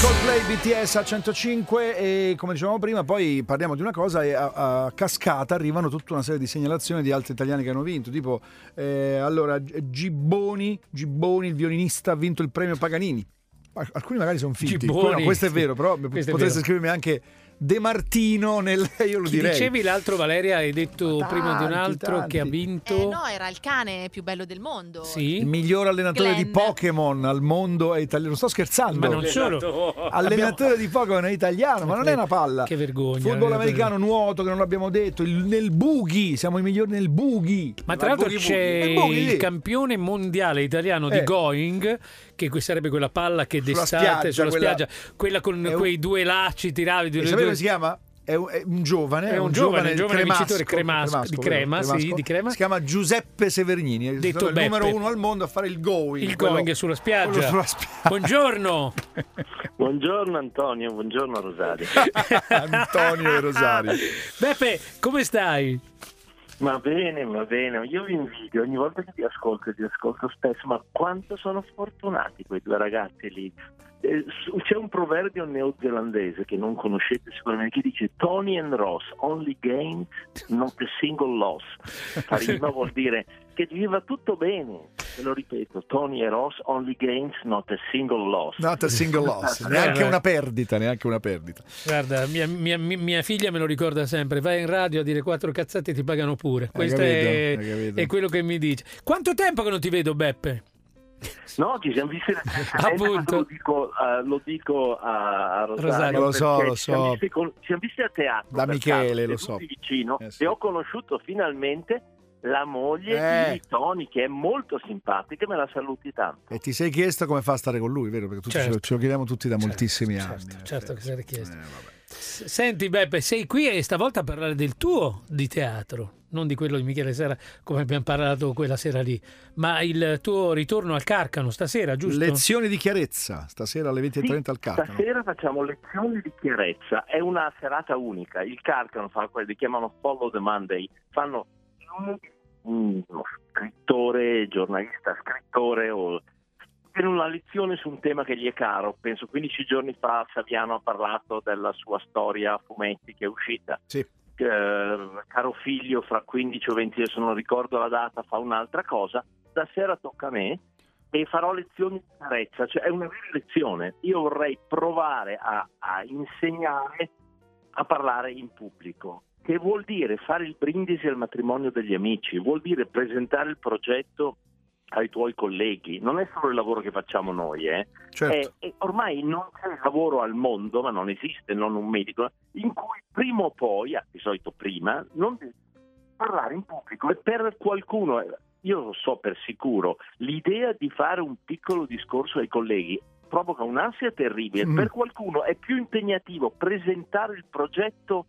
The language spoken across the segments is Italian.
Coldplay, BTS a 105 e come dicevamo prima poi parliamo di una cosa e a cascata arrivano tutta una serie di segnalazioni di altri italiani che hanno vinto, tipo allora Gibboni, il violinista, ha vinto il premio Paganini. Alcuni magari sono finti, no, questo è vero, però potreste scrivermi anche De Martino io lo direi. Dicevi l'altro, Valeria, hai detto prima di un altro che ha vinto no, era il cane più bello del mondo. Sì? Il miglior allenatore di Pokémon al mondo è italiano. Non sto scherzando. Ma non solo. Allenatore di Pokémon è italiano, ma non è una palla. Che vergogna. Football americano, nuoto, che non l'abbiamo detto, nel bughi, siamo i migliori nel bughi. Ma tra l'altro c'è il campione mondiale italiano di Going, che sarebbe quella palla che d'estate sulla spiaggia, quella con quei due lacci tiravi. Come si chiama? È un giovane vincitore di crema. Si chiama Giuseppe Severnini, detto il numero 1 al mondo a fare il going. Il going sulla spiaggia. Buongiorno. Buongiorno Antonio, buongiorno Rosario. Antonio e Rosario. Beppe, come stai? Ma bene, io vi invidio, ogni volta che ti ascolto spesso, ma quanto sono fortunati quei due ragazzi lì. C'è un proverbio neozelandese che non conoscete sicuramente, che dice Tony and Ross only gained, not a single loss. Prima vuol dire che gli va tutto bene, ve lo ripeto, Tony e Ross only gains, not a single loss. Not a single loss, neanche una perdita. Guarda, mia figlia me lo ricorda sempre, vai in radio a dire 4 cazzate e ti pagano pure. Questo è quello che mi dice. Quanto tempo che non ti vedo, Beppe? No, ci siamo visti appunto. Lo dico a Rosario, lo so. Ci siamo visti a teatro da Michele, lo so, vicino, sì. E ho conosciuto finalmente la moglie di Tony, che è molto simpatica, me la saluti tanto. E ti sei chiesto come fa a stare con lui, vero? Perché tutti ce lo chiediamo tutti da moltissimi anni. Certo che sei chiesto. Senti Beppe, sei qui e stavolta a parlare del tuo di teatro, non di quello di Michele Serra come abbiamo parlato quella sera lì, ma il tuo ritorno al Carcano stasera, giusto? Lezioni di chiarezza, stasera alle 20:30 al Carcano. Stasera facciamo lezioni di chiarezza, è una serata unica. Il Carcano fa quelli che chiamano Follow the Monday, fanno uno scrittore, giornalista, scrittore o per una lezione su un tema che gli è caro. Penso 15 giorni fa Saviano ha parlato della sua storia a fumetti che è uscita. Sì. Caro figlio, fra 15 o 20, adesso non ricordo la data, fa un'altra cosa. Stasera tocca a me e farò lezioni di chiarezza, cioè è una vera lezione. Io vorrei provare a insegnare a parlare in pubblico, che vuol dire fare il brindisi al matrimonio degli amici, vuol dire presentare il progetto ai tuoi colleghi. Non è solo il lavoro che facciamo noi, certo. Ormai non c'è lavoro al mondo, ma non esiste, non un medico, in cui prima o poi, di solito prima, non devi parlare in pubblico. E per qualcuno, io lo so per sicuro, l'idea di fare un piccolo discorso ai colleghi provoca un'ansia terribile. Per qualcuno è più impegnativo presentare il progetto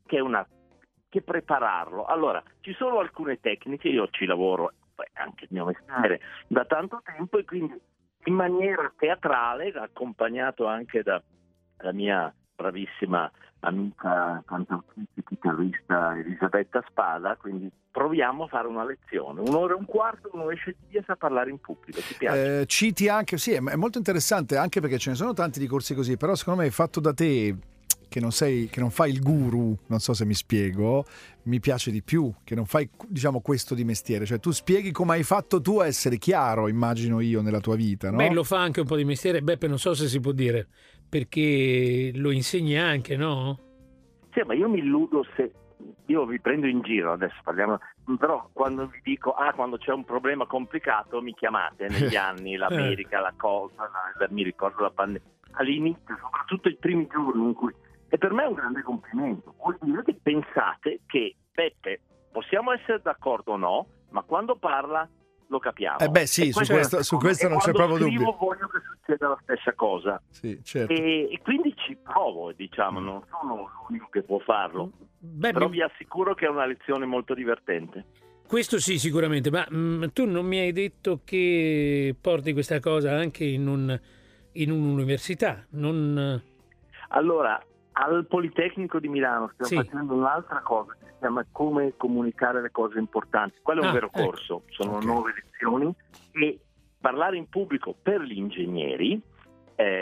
che prepararlo. Allora, ci sono alcune tecniche, io ci lavoro, anche il mio mestiere, da tanto tempo, e quindi in maniera teatrale, accompagnato anche dalla mia bravissima amica cantautrice chitarrista Elisabetta Spada, quindi proviamo a fare una lezione, 1 ora e un quarto, uno esce di via, sa parlare in pubblico. Ti piace? Citi anche, sì, è molto interessante, anche perché ce ne sono tanti di corsi così, però secondo me fatto da te, che non fai il guru, non so se mi spiego, mi piace di più, che non fai, diciamo, questo di mestiere, cioè tu spieghi come hai fatto tu a essere chiaro, immagino io, nella tua vita, no? Beh, lo fa anche un po' di mestiere, Beppe, non so se si può dire, perché lo insegni anche, no? Sì, ma io mi illudo, se io vi prendo in giro, adesso parliamo, però quando vi dico, quando c'è un problema complicato mi chiamate, negli anni, l'America, la cosa, mi ricordo la pandemia, all'inizio, soprattutto i primi giorni in cui. E per me è un grande complimento. Vuol dire che pensate che Beppe, possiamo essere d'accordo o no, ma quando parla lo capiamo. Sì, su questo non c'è proprio dubbio. Io voglio che succeda la stessa cosa. Sì, certo. E quindi ci provo, diciamo, non sono l'unico che può farlo. Però vi assicuro che è una lezione molto divertente. Questo sì, sicuramente, ma tu non mi hai detto che porti questa cosa anche in un'università, non... Allora, al Politecnico di Milano stiamo facendo un'altra cosa che si chiama come comunicare le cose importanti. Quello è un vero corso, sono 9 lezioni, e parlare in pubblico per gli ingegneri è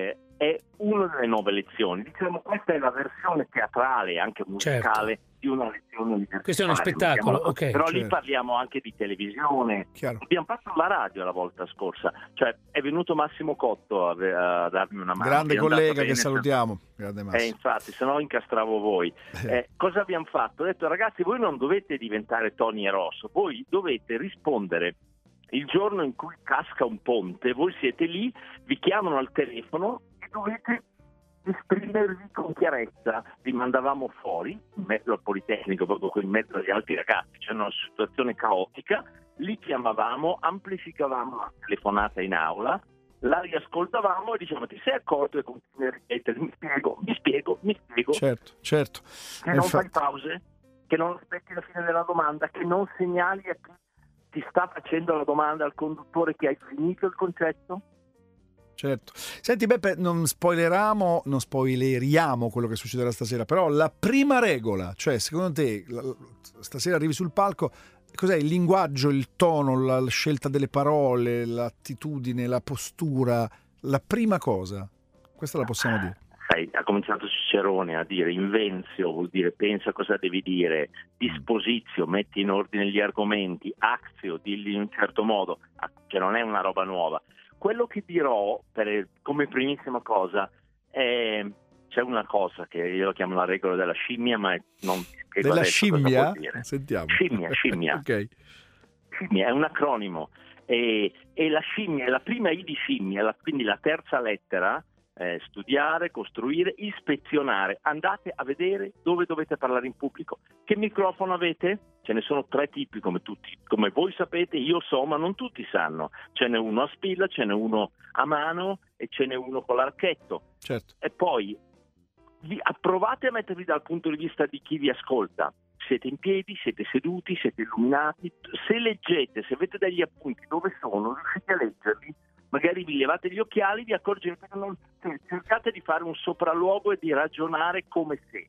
è una delle 9 lezioni. Diciamo, questa è la versione teatrale, anche musicale, di una lezione universitaria. Questo è uno spettacolo, ok. Però lì parliamo anche di televisione. Chiaro. Abbiamo fatto la radio la volta scorsa, cioè è venuto Massimo Cotto a darmi una mano. Grande collega che salutiamo. Grande Massimo. Infatti, se no incastravo voi. Cosa abbiamo fatto? Ho detto, ragazzi, voi non dovete diventare Tony e Rosso, voi dovete rispondere il giorno in cui casca un ponte, voi siete lì, vi chiamano al telefono e dovete esprimervi con chiarezza. Vi mandavamo fuori in mezzo al Politecnico, proprio in mezzo agli altri ragazzi, c'è una situazione caotica, li chiamavamo, amplificavamo la telefonata in aula, la riascoltavamo e diciamo: ti sei accorto? E continui a ripetere: mi spiego. Certo. Che non fai pause, che non aspetti la fine della domanda, che non segnali a chi ti sta facendo la domanda, al conduttore, che hai finito il concetto. Certo. Senti Beppe, non spoileriamo quello che succederà stasera, però la prima regola, cioè secondo te stasera arrivi sul palco, cos'è il linguaggio, il tono, la scelta delle parole, l'attitudine, la postura, la prima cosa? Questa la possiamo dire. Sai, ha cominciato Cicerone a dire invenzio, vuol dire pensa cosa devi dire, disposizio, metti in ordine gli argomenti, actio, dilli in un certo modo, che non è una roba nuova. Quello che dirò come primissima cosa è, c'è una cosa che io la chiamo la regola della scimmia, ma non spiego della adesso scimmia? cosa vuol dire. Sentiamo. Scimmia. Ok. Scimmia è un acronimo e la scimmia è la prima I di scimmia, quindi la terza lettera. Studiare, costruire, ispezionare. Andate a vedere dove dovete parlare in pubblico. Che microfono avete? Ce ne sono 3 tipi, come voi sapete, io so, ma non tutti sanno. Ce n'è uno a spilla, ce n'è uno a mano e ce n'è uno con l'archetto. Certo. E poi provate a mettervi dal punto di vista di chi vi ascolta. Siete in piedi, siete seduti, siete illuminati. Se leggete, se avete degli appunti, dove sono? Riuscite a leggerli? Magari vi levate gli occhiali, vi accorgete che cercate di fare un sopralluogo e di ragionare come se.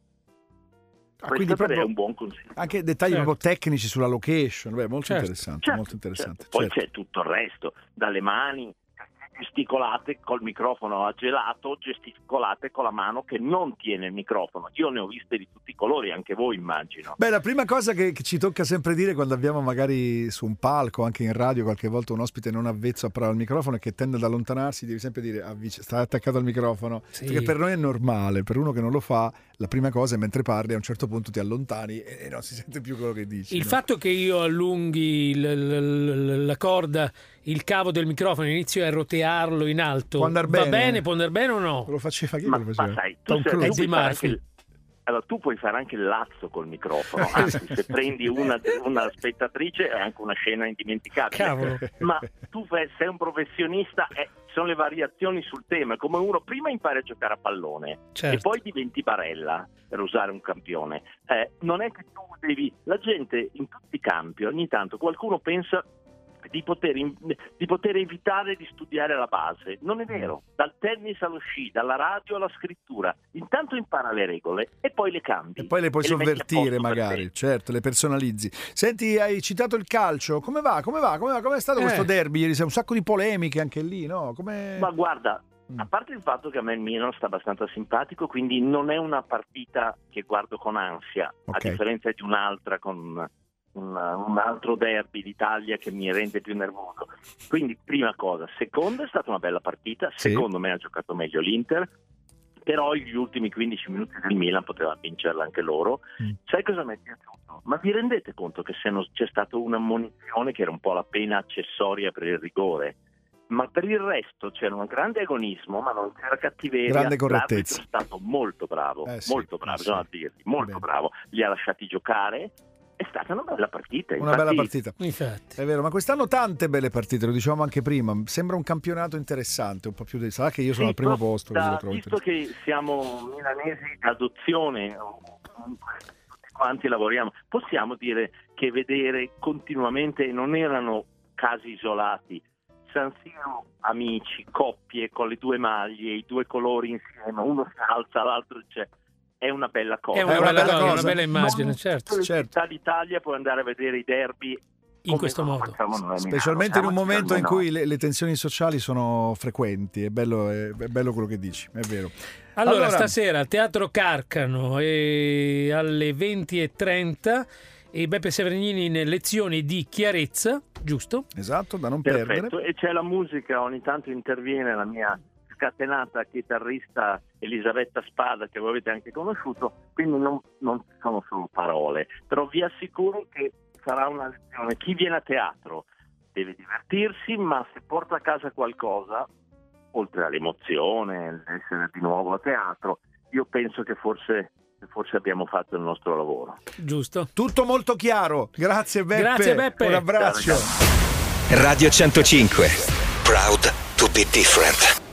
Quindi Questo è un buon consiglio. Anche dettagli proprio tecnici sulla location, molto interessante, Certo. molto interessante. Poi certo. c'è tutto il resto, dalle mani gesticolate col microfono a gelato, gesticolate con la mano che non tiene il microfono. Io ne ho viste di tutti i colori, anche voi immagino. Beh, la prima cosa che ci tocca sempre dire quando abbiamo magari su un palco, anche in radio, qualche volta un ospite non avvezzo a parlare al microfono e che tende ad allontanarsi, devi sempre dire stai attaccato al microfono, sì. Perché per noi è normale, per uno che non lo fa la prima cosa è mentre parli a un certo punto ti allontani e non si sente più quello che dici. Il fatto che io allunghi la corda, il cavo del microfono, inizio a rotearlo in alto, può andare bene? Può andare bene o no? Lo faceva chi? Ma Lo faceva? sai, tu puoi fare anche il lazzo col microfono, anzi se prendi una spettatrice è anche una scena indimenticabile. Cavolo. Ma tu sei un professionista, sono le variazioni sul tema, come uno prima impari a giocare a pallone, certo, e poi diventi barella, per usare un campione. Non è che tu la gente in tutti i campi, ogni tanto qualcuno pensa di poter evitare di studiare la base. Non è vero. Dal tennis allo sci, dalla radio alla scrittura, intanto impara le regole e poi le cambi. E poi le puoi sovvertire magari, certo, le personalizzi. Senti, hai citato il calcio, come va? Come è stato questo derby ieri? Un sacco di polemiche anche lì, no? Ma guarda, a parte il fatto che a me il Milan sta abbastanza simpatico, quindi non è una partita che guardo con ansia, okay, a differenza di un'altra con un altro derby d'Italia che mi rende più nervoso. Quindi prima cosa. Seconda, è stata una bella partita, sì, secondo me ha giocato meglio l'Inter, però gli ultimi 15 minuti del Milan poteva vincerla anche loro. Sai cosa mi è piaciuto? Ma vi rendete conto che c'è stata una ammonizione che era un po' la pena accessoria per il rigore, ma per il resto c'era un grande agonismo, ma non c'era cattiveria. Grande correttezza. L'arbitro è stato molto bravo, bisogna dirgli, molto bene, bravo. Li ha lasciati giocare. È stata una bella partita. Una bella partita. Infatti. È vero, ma quest'anno tante belle partite, lo dicevamo anche prima. Sembra un campionato interessante, un po' più sarà che io sono al primo posto. Visto che siamo milanesi d'adozione, tutti quanti lavoriamo, possiamo dire che vedere continuamente, non erano casi isolati, San Siro, amici, coppie con le 2 maglie, i 2 colori insieme, uno si alza, l'altro c'è. È una bella cosa. È una bella immagine, certo. In città d'Italia puoi andare a vedere i derby in questo modo. Specialmente in un momento in cui le tensioni sociali sono frequenti, è bello quello che dici, è vero. Allora stasera al Teatro Carcano alle 20:30 e Beppe Severnini in lezioni di chiarezza, giusto? Esatto, da non Perfetto. perdere. E c'è la musica, ogni tanto interviene la mia scatenata chitarrista Elisabetta Spada, che voi avete anche conosciuto, quindi non sono solo parole, però vi assicuro che sarà una lezione. Chi viene a teatro deve divertirsi, ma se porta a casa qualcosa, oltre all'emozione, l'essere di nuovo a teatro, io penso che forse abbiamo fatto il nostro lavoro. Giusto. Tutto molto chiaro. Grazie Beppe. Grazie Beppe. Un abbraccio. Radio 105. Proud to be different.